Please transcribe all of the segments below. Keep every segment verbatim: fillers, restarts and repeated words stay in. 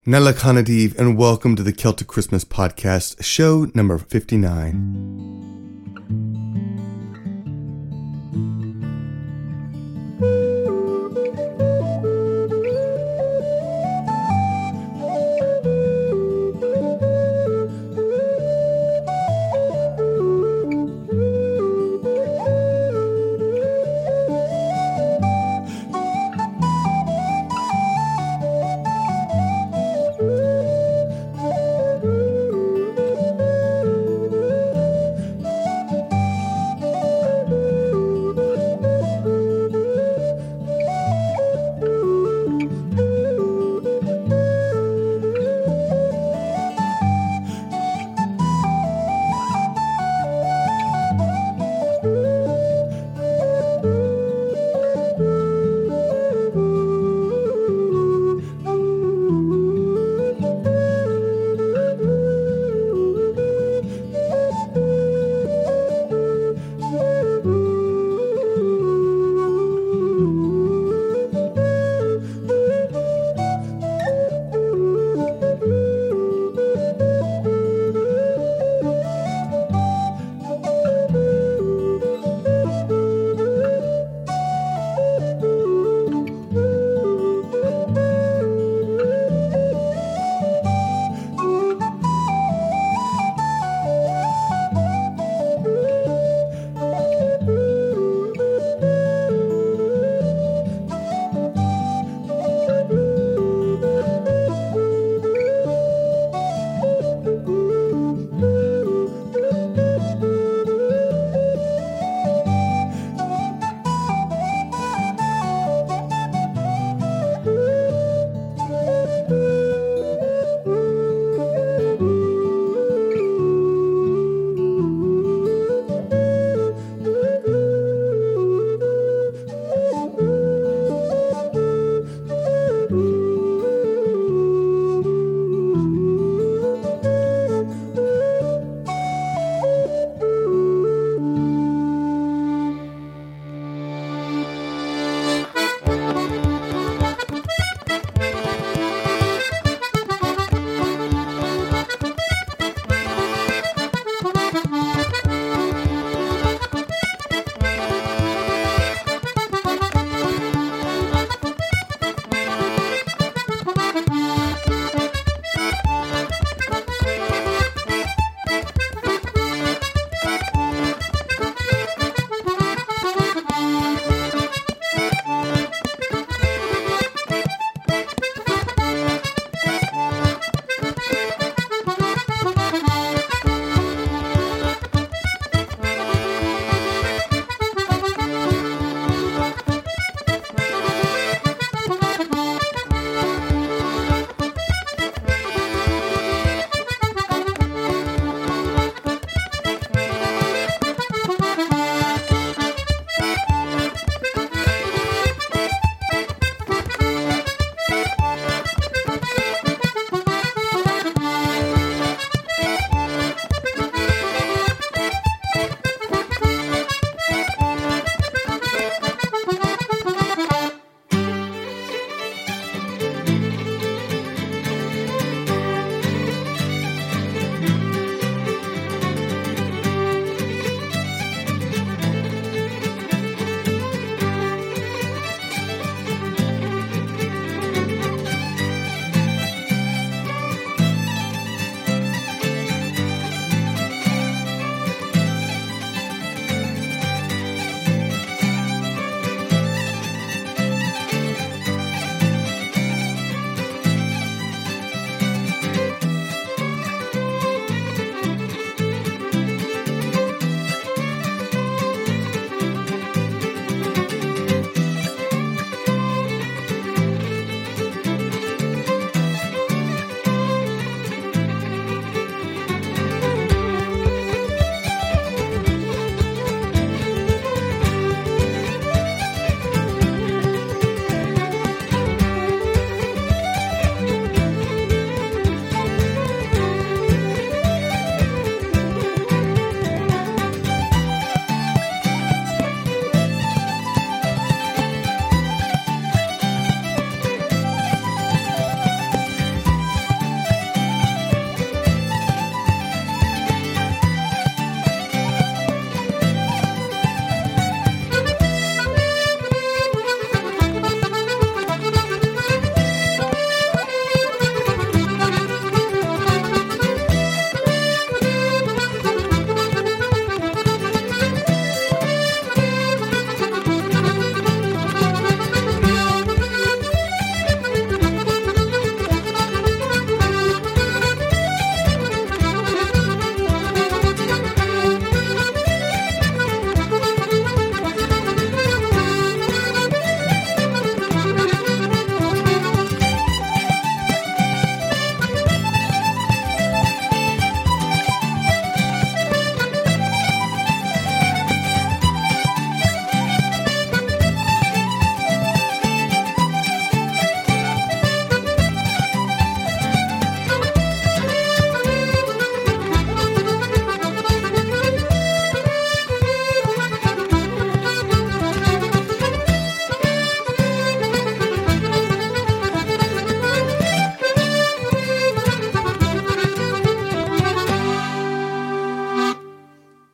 Nella Khanadiv, and welcome to the Celtic Christmas Podcast, show number fifty-nine.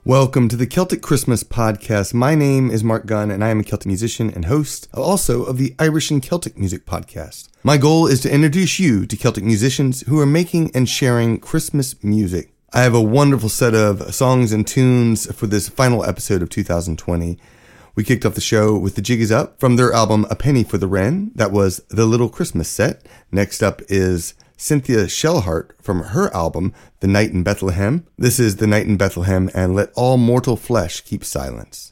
Welcome to the Celtic Christmas Podcast. My name is Mark Gunn, and I am a Celtic musician and host also of the Irish and Celtic Music Podcast. My goal is to introduce you to Celtic musicians who are making and sharing Christmas music. I have a wonderful set of songs and tunes for this final episode of two thousand twenty. We kicked off the show with The Jig Is Up from their album A Penny for the Wren. That was The Little Christmas Set. Next up is Cynthia Shellhart from her album, The Night in Bethlehem. This is The Night in Bethlehem and Let All Mortal Flesh Keep Silence.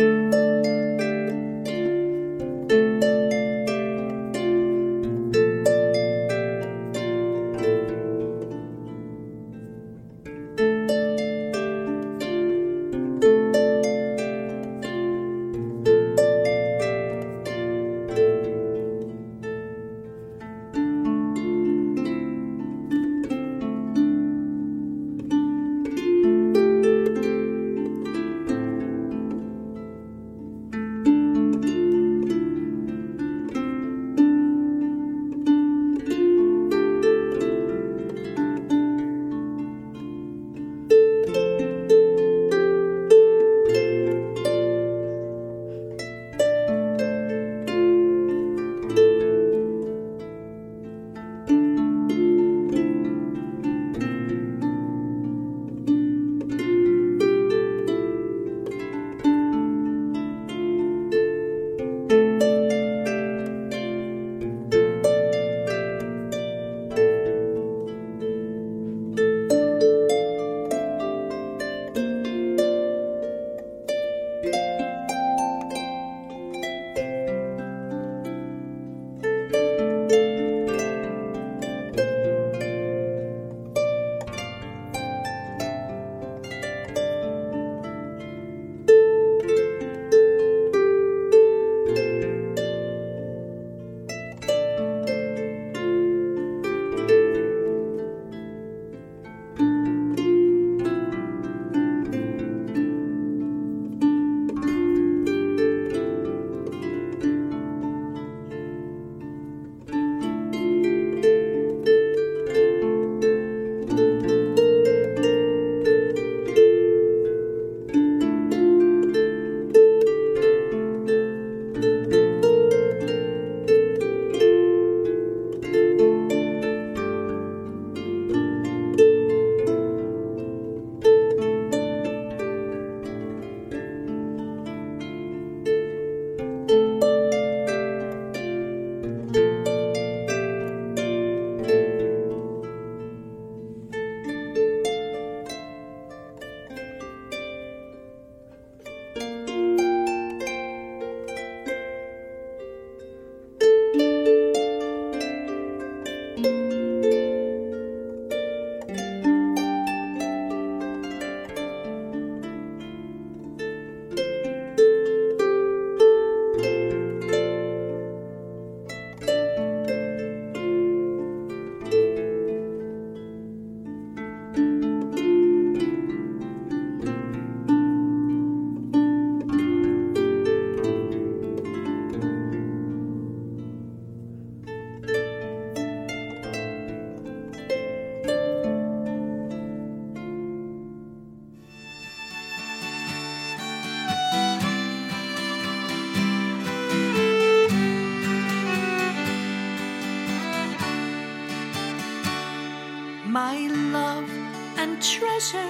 My love and treasured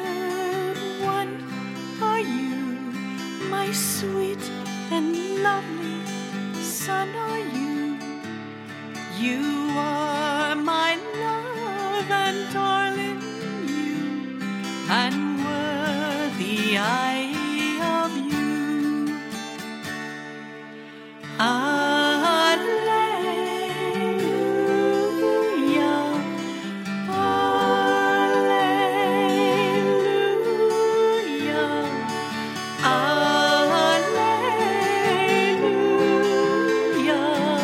one are you, my sweet and lovely son are you. You are my love and darling you, and worthy I of you. Alleluia, alleluia, alleluia,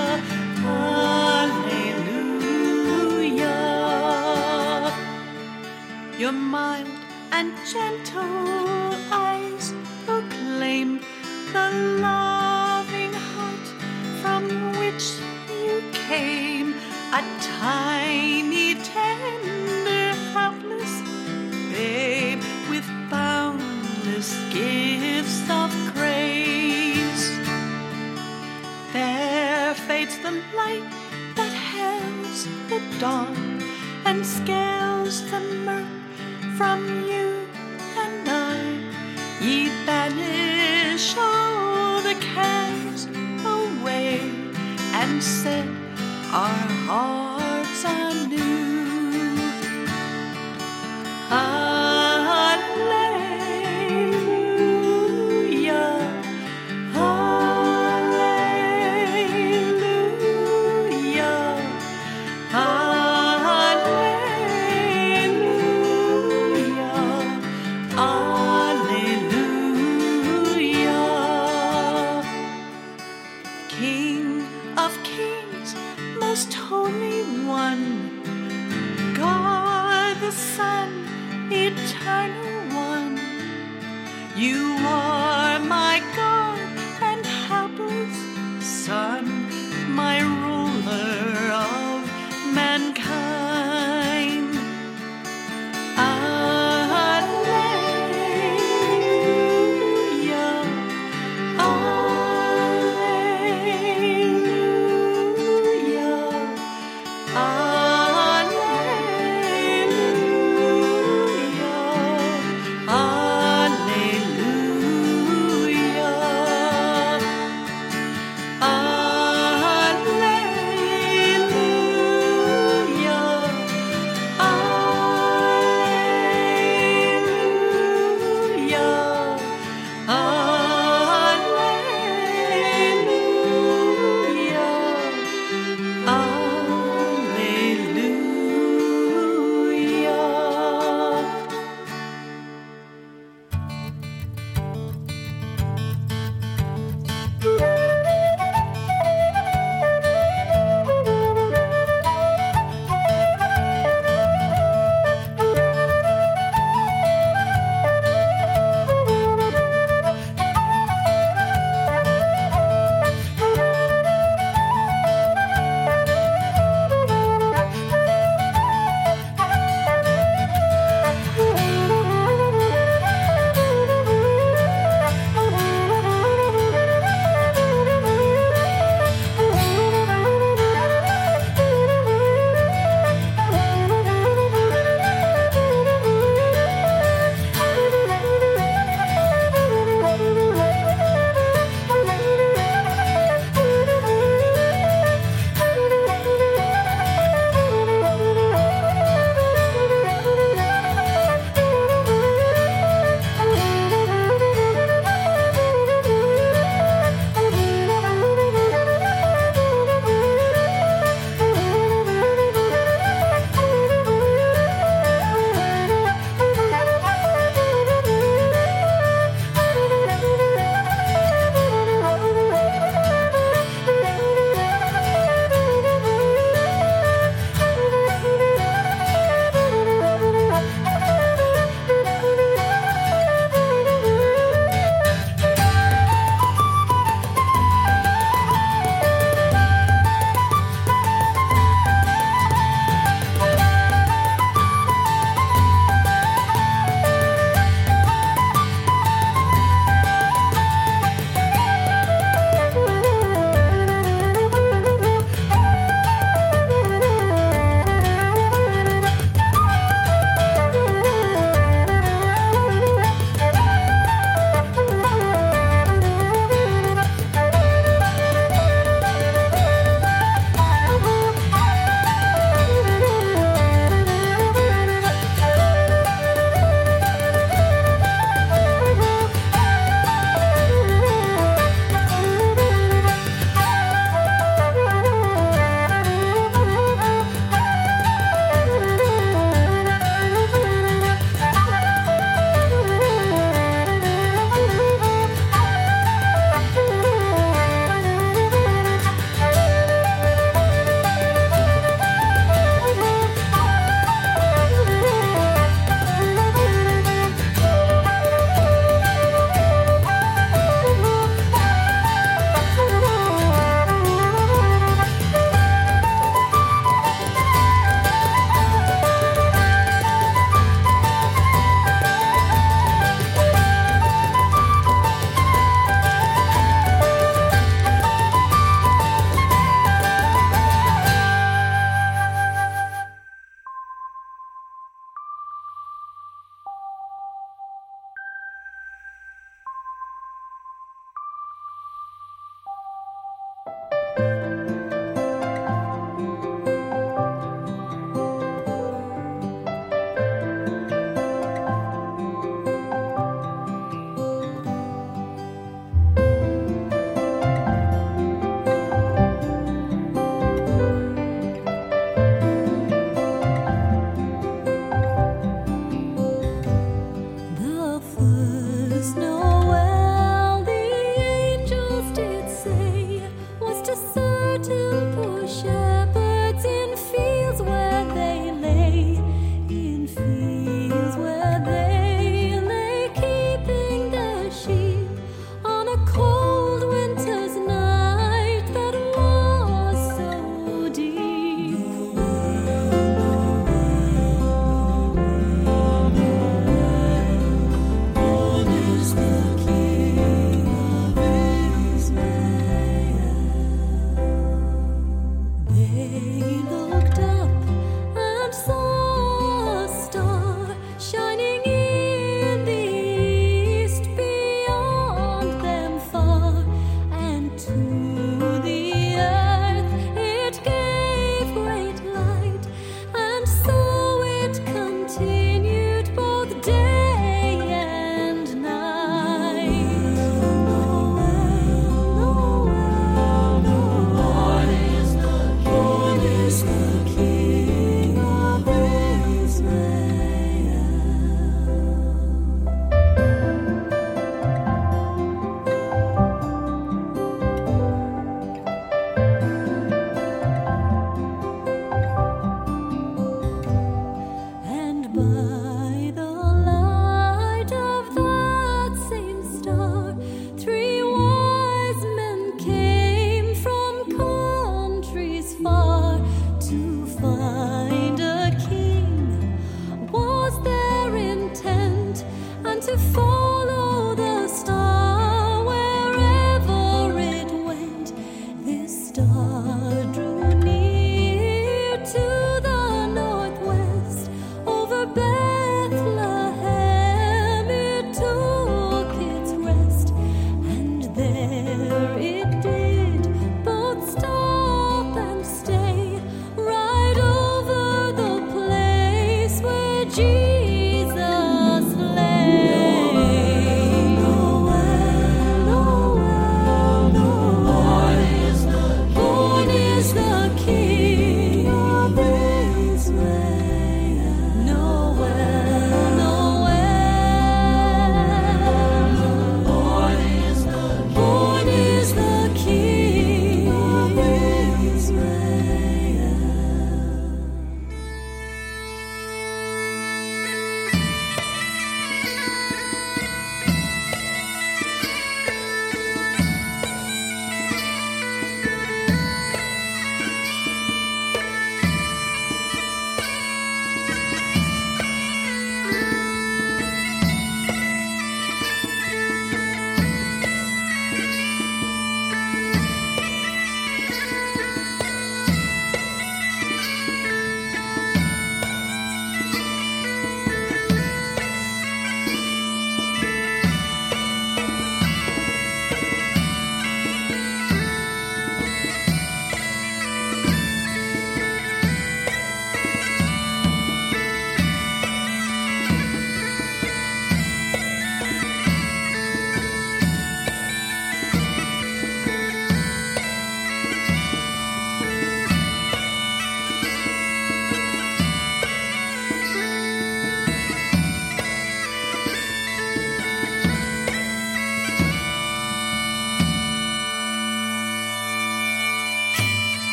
alleluia. Your mild and gentle eyes proclaim the loving heart from which you came, a tiny, tender, helpless babe with boundless and scales the murk from you and I. Ye banish all the cares away and set our hearts anew. Alleluia, alleluia, alleluia, alleluia. King of kings, most holy one, God the Son, eternal one, you are my God and helpless Son, my ruler of mankind. Alleluia, alleluia, alleluia, alleluia.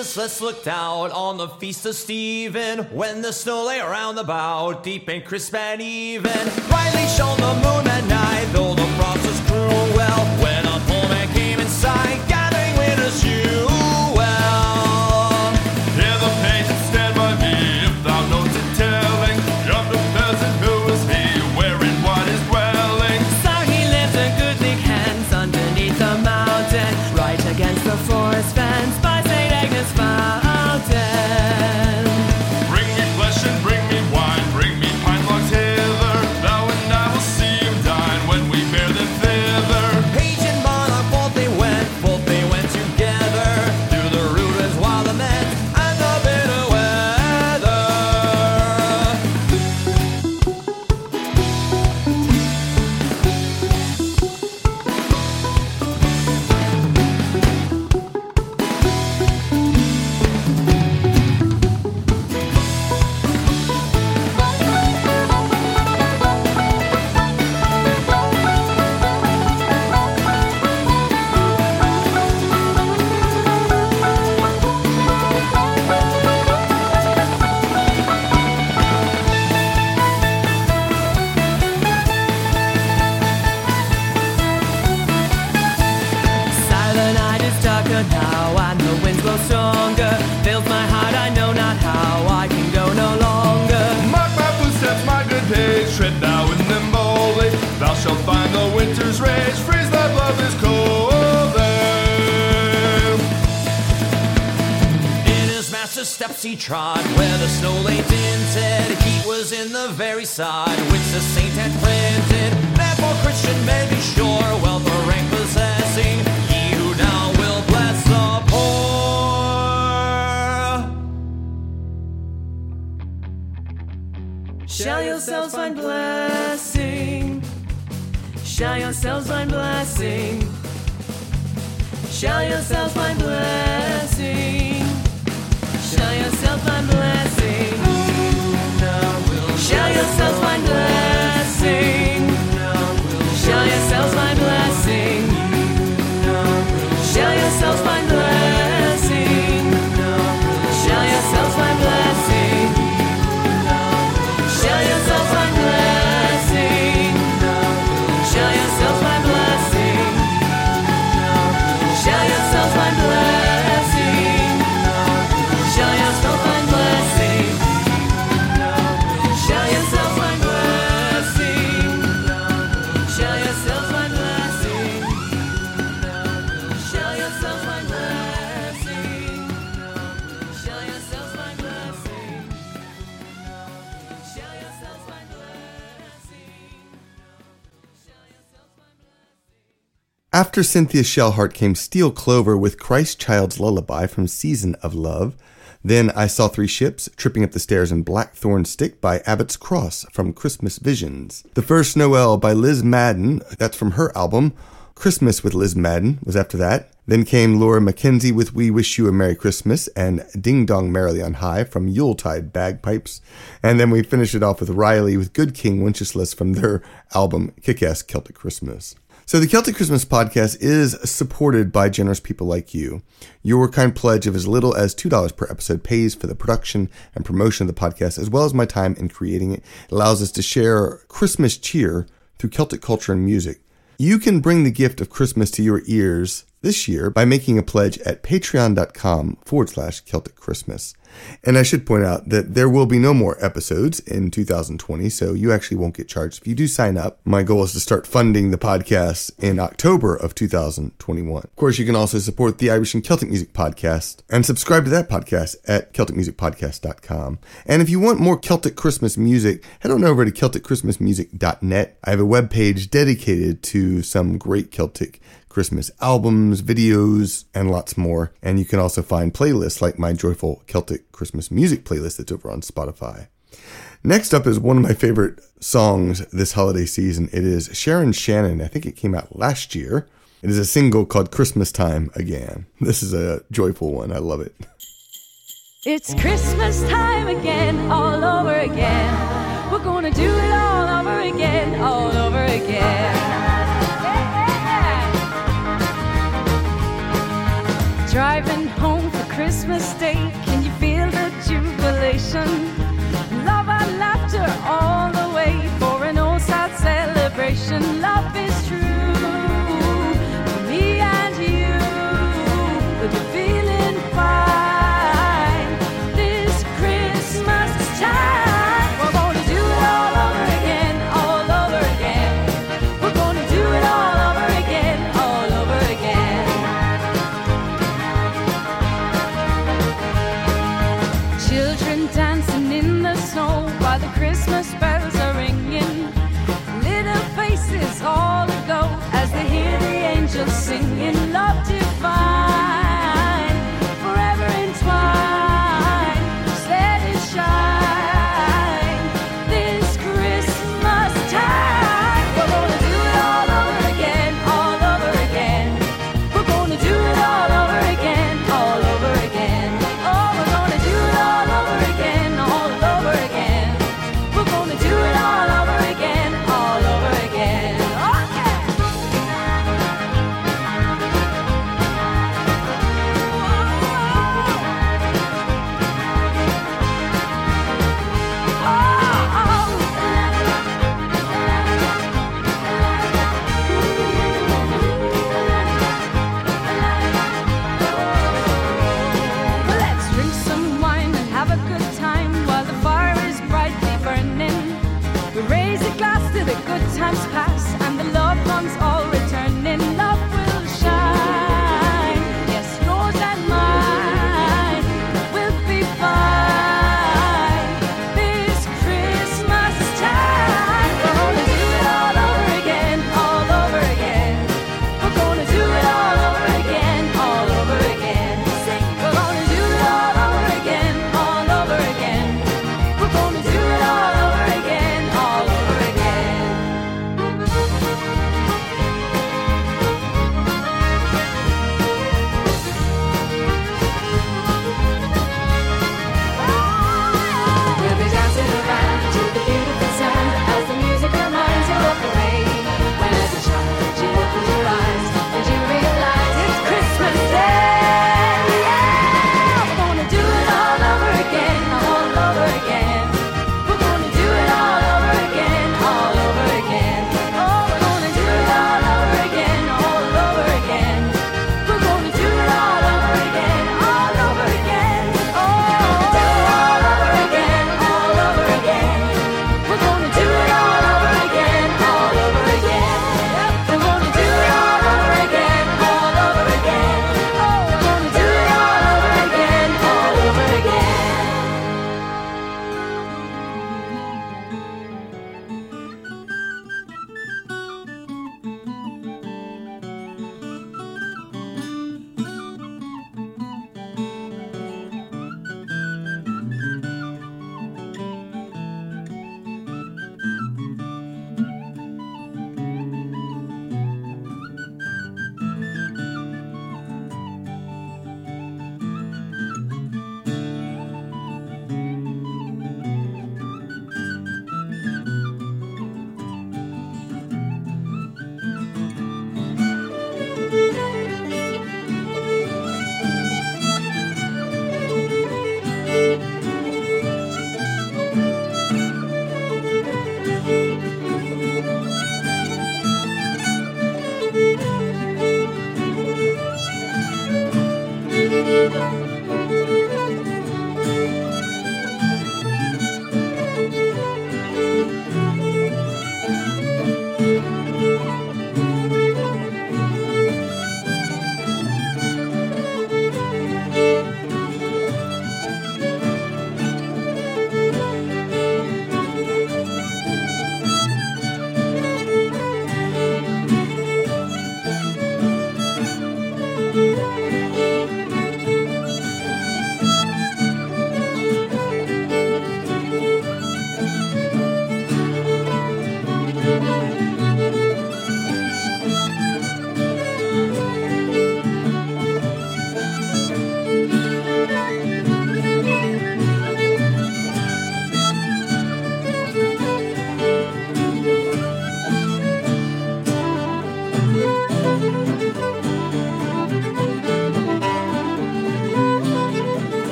Wenceslas looked out on the feast of Stephen, when the snow lay around about, deep and crisp and even. Brightly shone the moon that night, though the frost was cruel, when a poor man came in sight, gathering winter's dew. Well, hear the pages stand by me, if thou knowst it telling, yonder peasant who is he, wherein what is dwelling. So he lives in goodly hands underneath the mountain, right against the forest fence by Saint Agnes Fountain. Bring me flesh and bring me wine, bring me pine logs hither, thou and I will see him dine when we bear them thither. Page and monarch, both they went, both they went together, through the ruden's wild lament and the bitter weather. Silent night is darker now, and the winds blow stronger. Fills my heart, I know not how I can go no longer. Mark my footsteps, my good page, tread thou in them boldly, thou shalt find the winter's rage, freeze thy blood is cold there. In his master's steps he trod, where the snow lay dinted, heat was in the very sod which the saint had planted. Therefore Christian men be sure, wealth or rank possessing, he who now will bless the poor. Shall yourselves find blessing? Shall yourselves find blessing? Shall yourselves find blessing? Shall yourselves find blessing? Shall yourselves find blessing? Shall yourselves find blessing? Shall yourselves find blessing? Shall yourselves find blessing? Shall yourselves find blessing? Shall yourselves find blessing? Shall yourselves find blessing? Shall yourselves find blessing? Shall yourselves find blessing? Shall yourselves find blessing? Shall yourselves find blessing? Shall yourselves find blessing? Shall yourselves find blessing? After Cynthia Shellhart came Steel Clover with Christ Child's Lullaby from Season of Love. Then I Saw Three Ships, Tripping Up the Stairs in Blackthorn Stick by Abbott's Cross from Christmas Visions. The First Noel by Liz Madden, that's from her album. Christmas with Liz Madden was after that. Then came Laura Mackenzie with We Wish You a Merry Christmas and Ding Dong Merrily on High from Yuletide Bagpipes. And then we finished it off with Riley with Good King Wenceslas from their album Kick-Ass Celtic Christmas. So the Celtic Christmas podcast is supported by generous people like you. Your kind pledge of as little as two dollars per episode pays for the production and promotion of the podcast, as well as my time in creating it. It allows us to share Christmas cheer through Celtic culture and music. You can bring the gift of Christmas to your ears this year by making a pledge at patreon.com forward slash Celtic Christmas. And I should point out that there will be no more episodes in two thousand twenty, so you actually won't get charged if you do sign up. My goal is to start funding the podcast in October of two thousand twenty-one. Of course, you can also support the Irish and Celtic Music Podcast and subscribe to that podcast at celtic music podcast dot com. And if you want more Celtic Christmas music, head on over to celtic christmas music dot net. I have a webpage dedicated to some great Celtic Christmas albums, videos, and lots more. And you can also find playlists like my Joyful Celtic Christmas Music playlist that's over on Spotify. Next up is one of my favorite songs this holiday season. It is Sharon Shannon. I think it came out last year. It is a single called Christmas Time Again. This is a joyful one. I love it. It's Christmas time again, all over again. We're gonna do it all over again, all over again. Yeah. Driving home for Christmas Day, can you feel the jubilation? Love and laughter all the way for an old sad celebration. Love is true for me and you. We'll be feeling fine this Christmas time. We're gonna do it all over again, all over again. We're gonna do it all over again, all over again. Children dancing in the snow while the Christmas bells are ringing. Little faces all aglow as they hear the angels singing. Love divine, forever entwined. Just let it shine this Christmas time. We're gonna do it all over again, all over again. We're gonna do it all over again, all over again. Oh, we're gonna do it all over again, all over again. We're gonna do it all over again, all over again. Oh, yeah. Well, let's drink some wine and have a good time while the fire is brightly burning. We raise a glass to the good times past and the loved ones all returning. Love will shine, yes, yours and mine will be fine this Christmas time. We're gonna do it all over again, all over again. We're gonna do it all over again, all over again. Sing, we're gonna do it all over again, all over again. We're gonna do it all over again, all over again.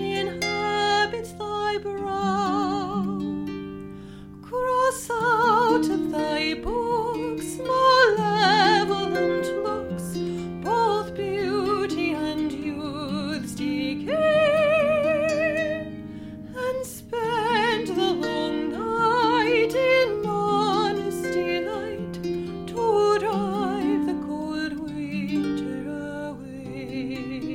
inhabits thy brow. Cross out of thy books malevolent looks, both beauty and youth's decay, and spend the long night in honest delight to drive the cold winter away.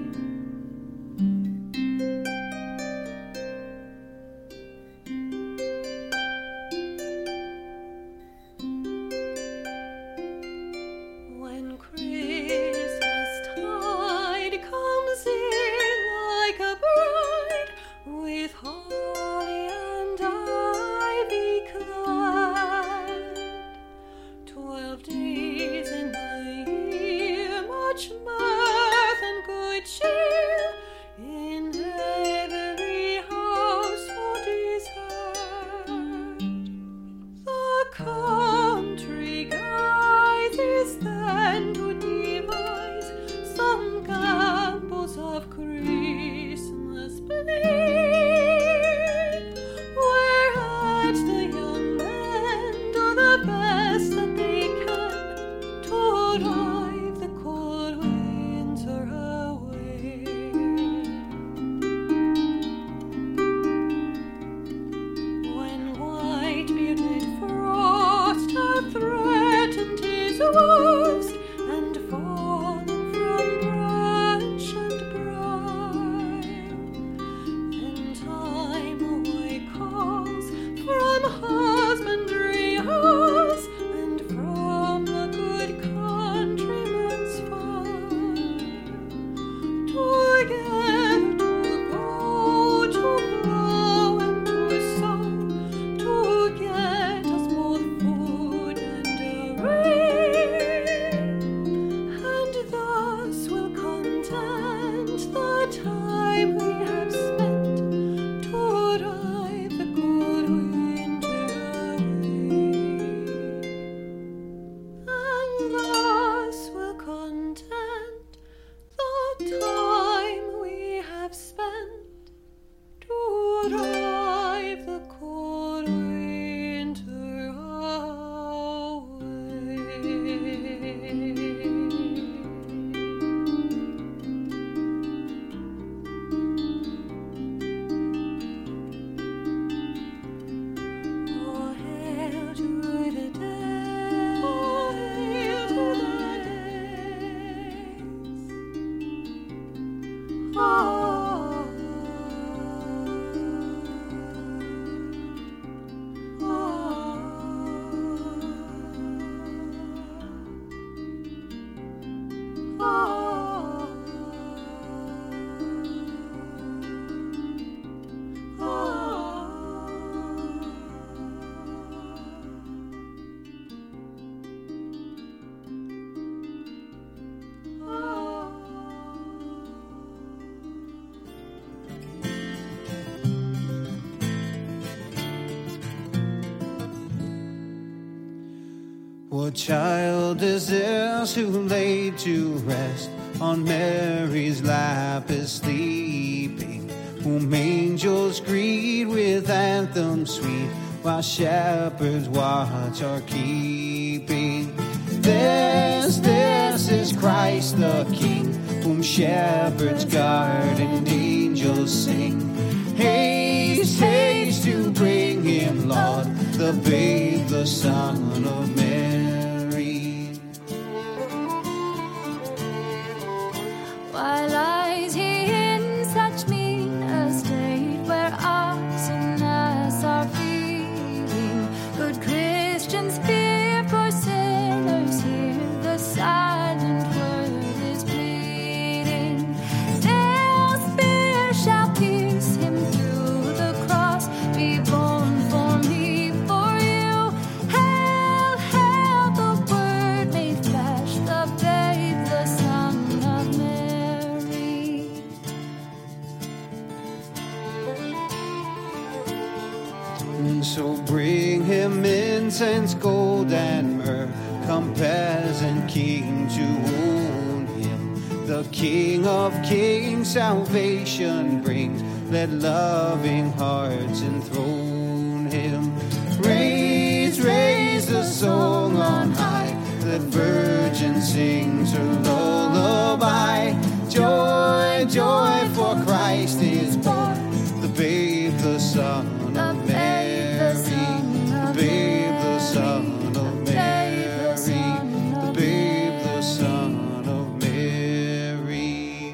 When Christmas tide comes in like a bride, with holly and ivy clad, twelve days in the year, much mirth and good cheer in every household is heard. The country guide is then to devise some gambols of Christmas play, whereat the young men do the best that they can to drive the cold winter away. When white-bearded frost hath threatened his woes, and fallen from branch and briar, then time away calls from husbandry house, and from the good countryman's fire, together to go, to plow and to sow, to get us both food and array, and thus will content the time we have spent to drive the cold winter away. And thus will content the time we have spent to drive the cold winter away. Oh, hail to the day, oh, hail to the days. Oh, What child is this who laid to rest on Mary's lap is sleeping, whom angels greet with anthems sweet, while shepherds watch are keeping? This, this is Christ the King, whom shepherds guard and angels sing. Haste, haste to bring him, Lord, the babe, the Son of Mary. Why lies he in such mean estate, where awesomeness are feeding? Good Christians fear for sinners here, the silent word is pleading. Still spear shall pierce him through the cross, be born for me, for you. Hail, hail, the word made flesh, the babe, the Son of Mary. And so bring him incense, gold, and myrrh. Come peasant king to own him. The King of Kings salvation brings. Let loving hearts enthrone him. Raise, raise the song on high. Let virgin sings her lullaby. Joy, joy, for Christ is born. The babe, the Son of Mary. The babe, the Son of Mary. The babe, the Son of Mary.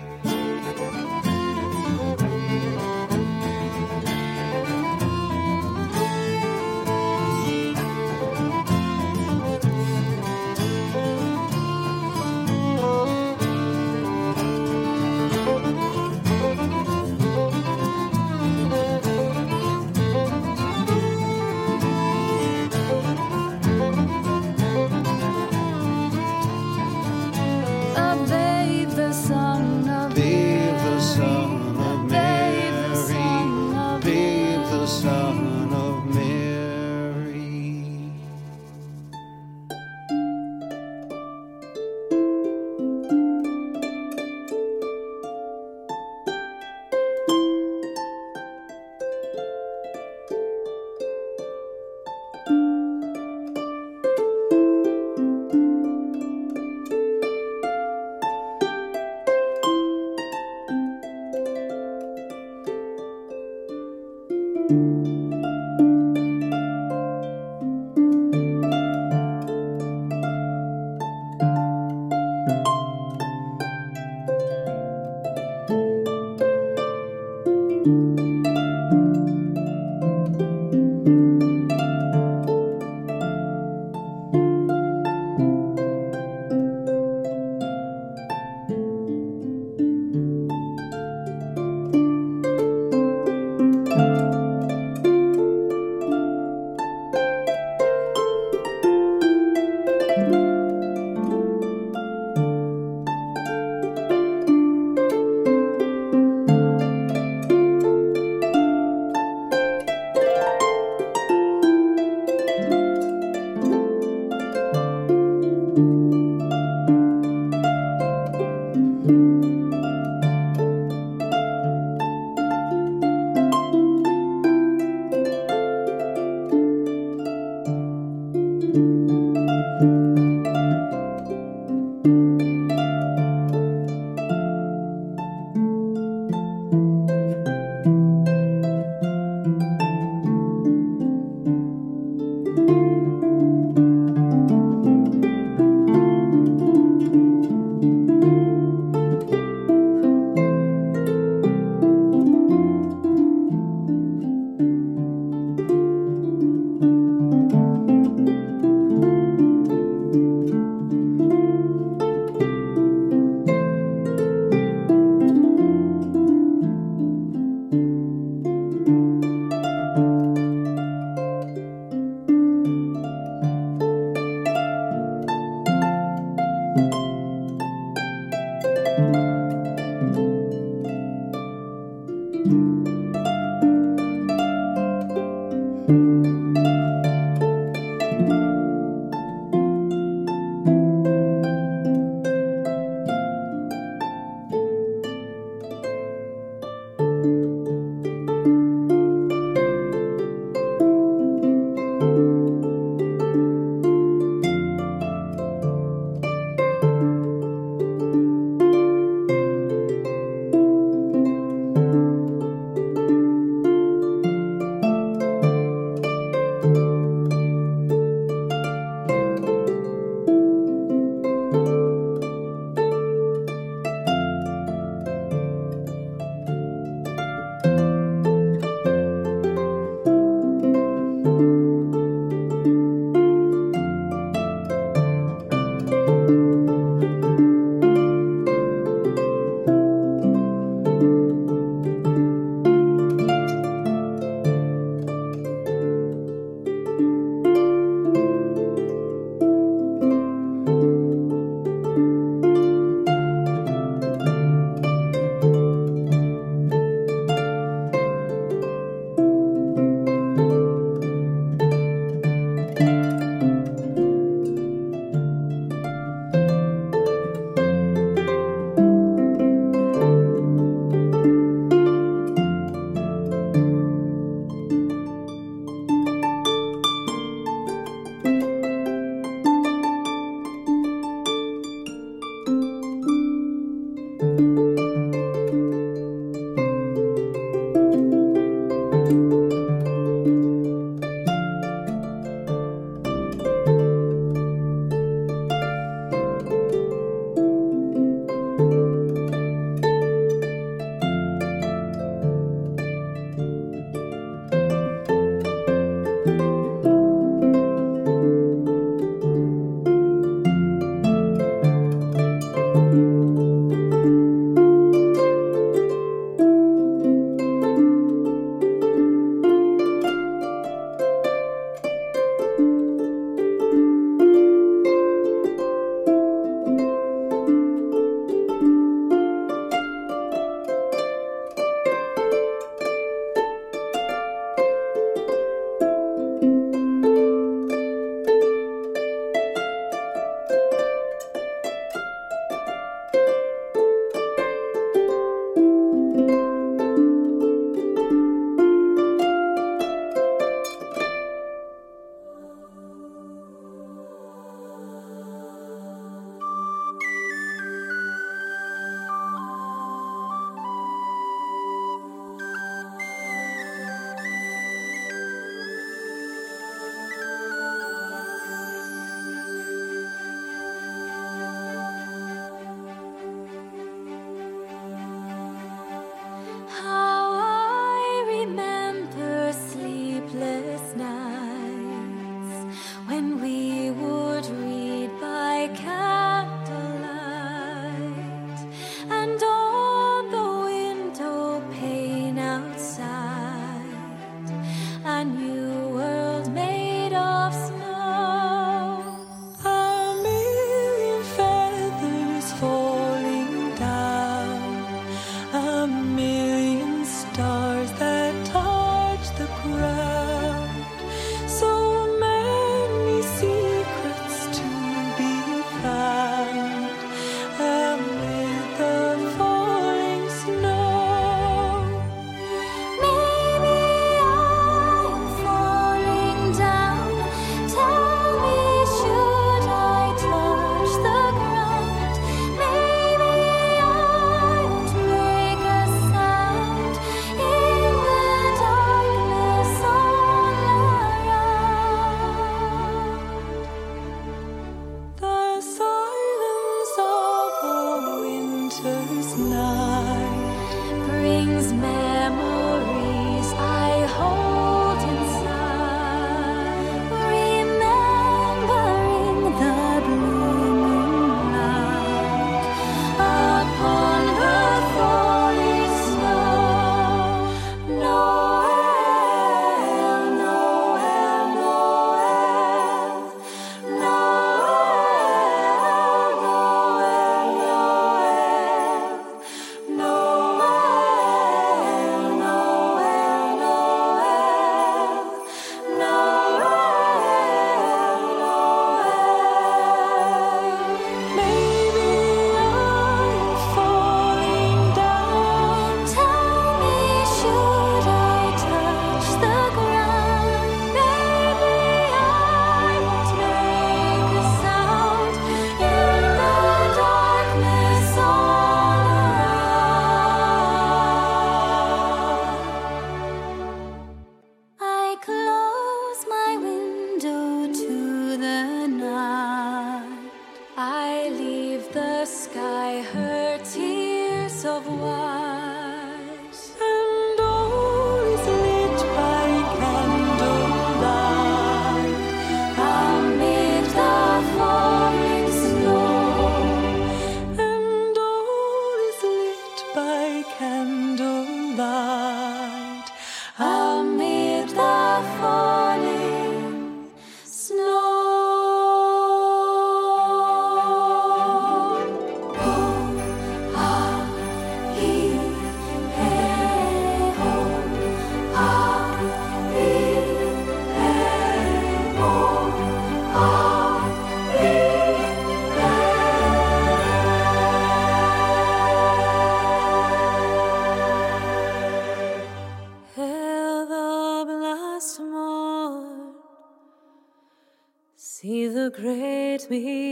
See the great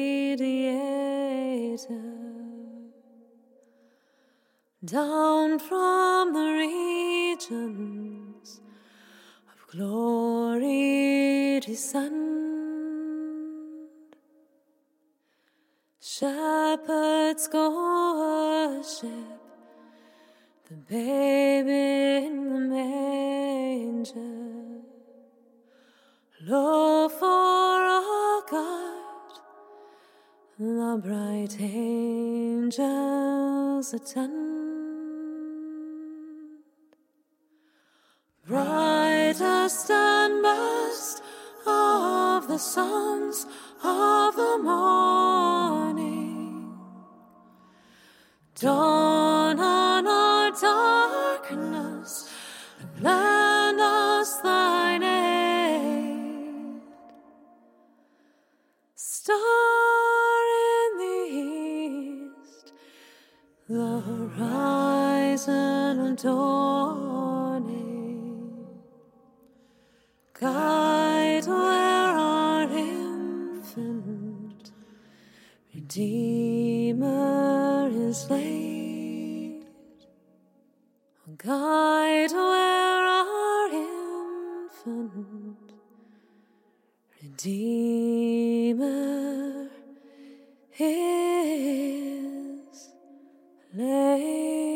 mediator down from the regions of glory descend. Shepherds go worship the babe in the manger. Lo, for our God, the bright angels attend. Brightest and best of the sons of the morning, dawn on our darkness and lend us thine aid. Star in the east, the horizon adorning, guide where our infant Redeemer is laid. Guide where our infant Redeemer is laid.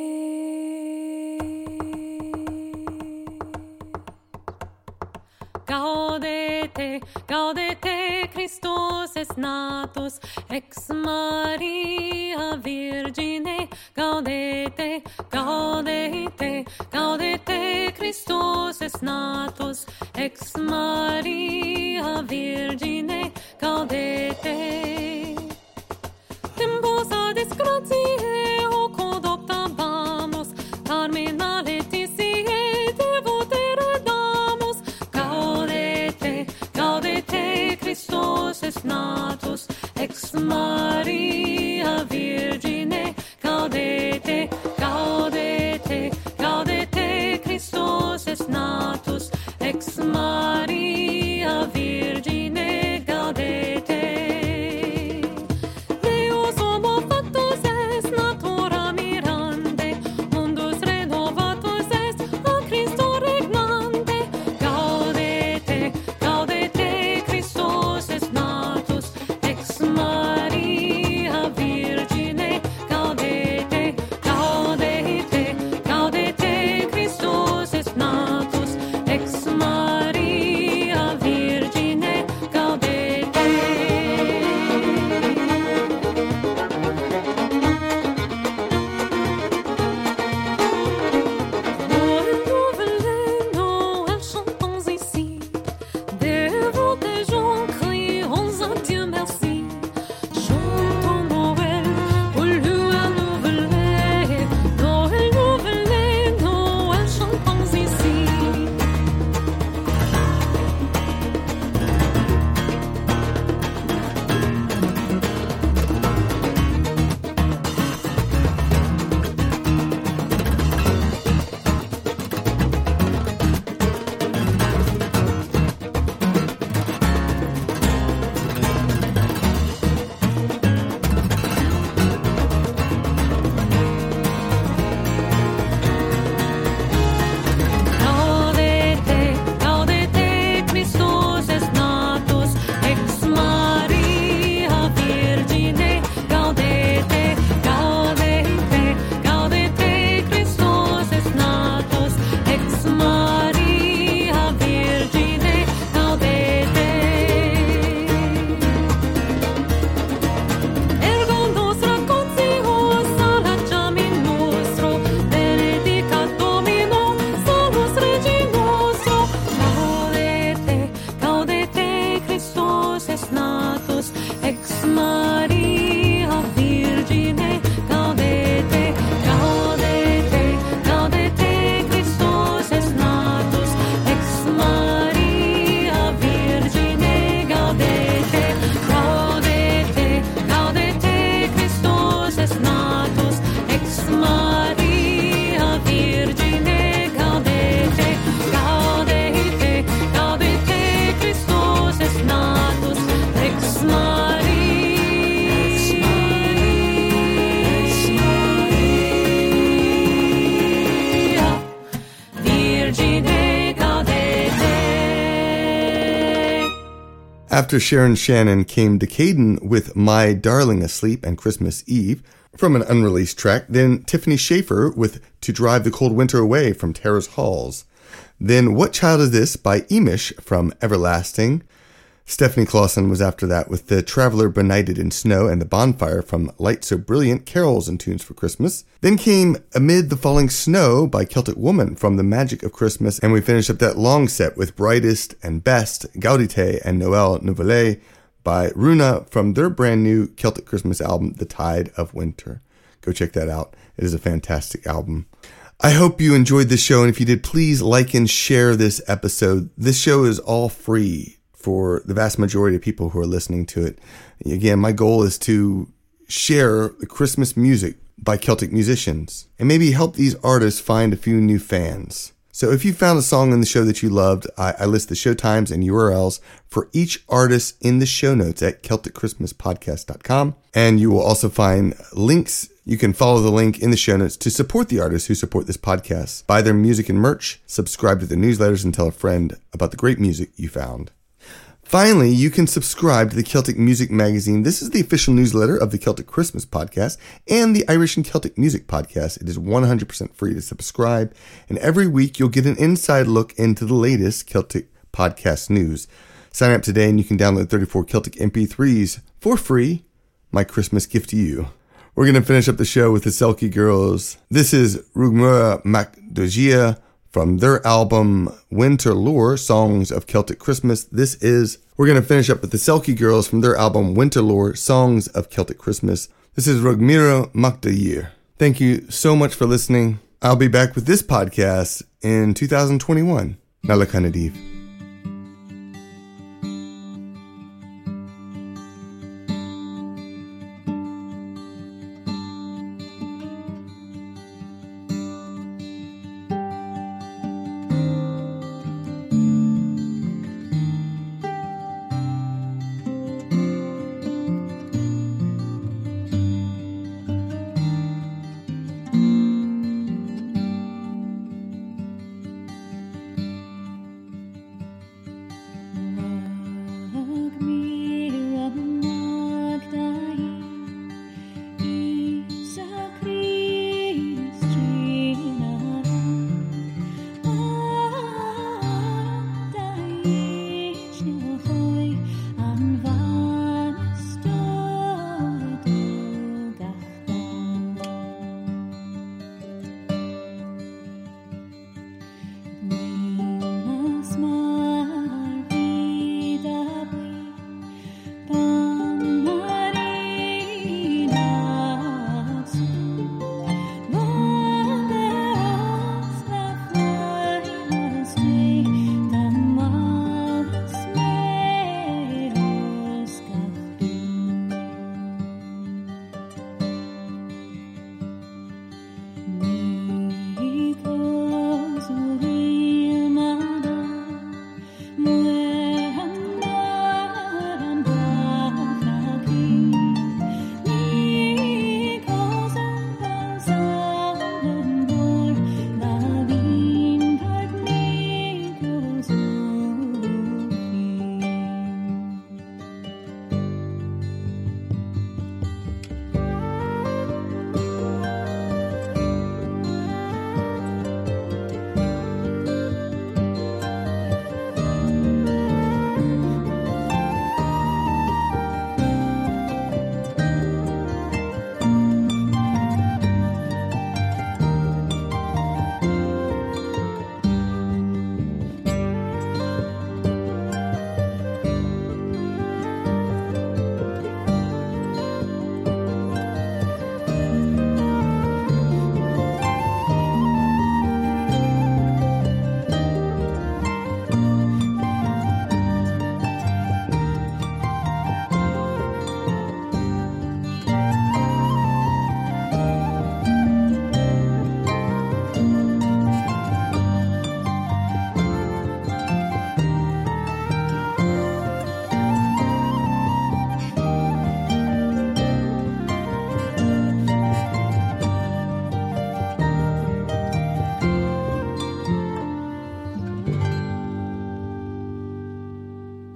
Gaudete, gaudete, Christus est natus, ex Maria Virgine. Gaudete, gaudete, gaudete, Christus est natus, ex Maria Virgine. Gaudete. Tempus ad disgratiae hoc optabamus, carmina letitiae devotere damus. Gaudete, gaudete, Christus est natus, ex Maria Virgine. Gaudete, gaudete, gaudete, Christus est natus, ex Maria Virgine. Gaudete. Deus homo factus est natura mirande, mundus renovatus gaudete, gaudete. After Sharon Shannon came Decaden with My Darling Asleep and Christmas Eve from an unreleased track, then Tiffany Schaefer with To Drive the Cold Winter Away from Terrace Halls. Then What Child Is This by Emish from Everlasting. Stephanie Clausen was after that with The Traveler Benighted in Snow and The Bonfire from Light So Brilliant, Carols and Tunes for Christmas. Then came Amid the Falling Snow by Celtic Woman from The Magic of Christmas, and we finished up that long set with Brightest and Best, Gaudete and Noël Nouvelle by Runa from their brand new Celtic Christmas album, The Tide of Winter. Go check that out. It is a fantastic album. I hope you enjoyed this show, and if you did, please like and share this episode. This show is all free for the vast majority of people who are listening to it. Again, my goal is to share the Christmas music by Celtic musicians and maybe help these artists find a few new fans. So if you found a song in the show that you loved, I, I list the show times and U R Ls for each artist in the show notes at celtic christmas podcast dot com. And you will also find links. You can follow the link in the show notes to support the artists who support this podcast. Buy their music and merch, subscribe to the newsletters, and tell a friend about the great music you found. Finally, you can subscribe to the Celtic Music Magazine. This is the official newsletter of the Celtic Christmas Podcast and the Irish and Celtic Music Podcast. It is one hundred percent free to subscribe, and every week you'll get an inside look into the latest Celtic podcast news. Sign up today and you can download thirty-four Celtic M P threes for free. My Christmas gift to you. We're going to finish up the show with the Selkie Girls. This is Rugmura Macdogia from their album Winter Lore, Songs of Celtic Christmas. This is, we're going to finish up with the Selkie Girls from their album Winter Lore, Songs of Celtic Christmas. This is Rugmura Macdogia. Thank you so much for listening. I'll be back with this podcast in two thousand twenty-one. Nala Kanadiv.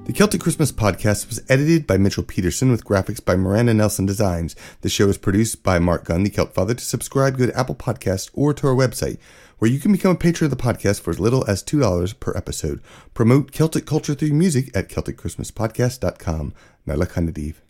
The Celtic Christmas podcast was edited by Mitchell Peterson with graphics by Miranda Nelson Designs. The show is produced by Mark Gunn, the Celt Father. To subscribe, go to Apple Podcasts or to our website, where you can become a patron of the podcast for as little as two dollars per episode. Promote Celtic culture through music at celtic christmas podcast dot com. Nala Khanadiv.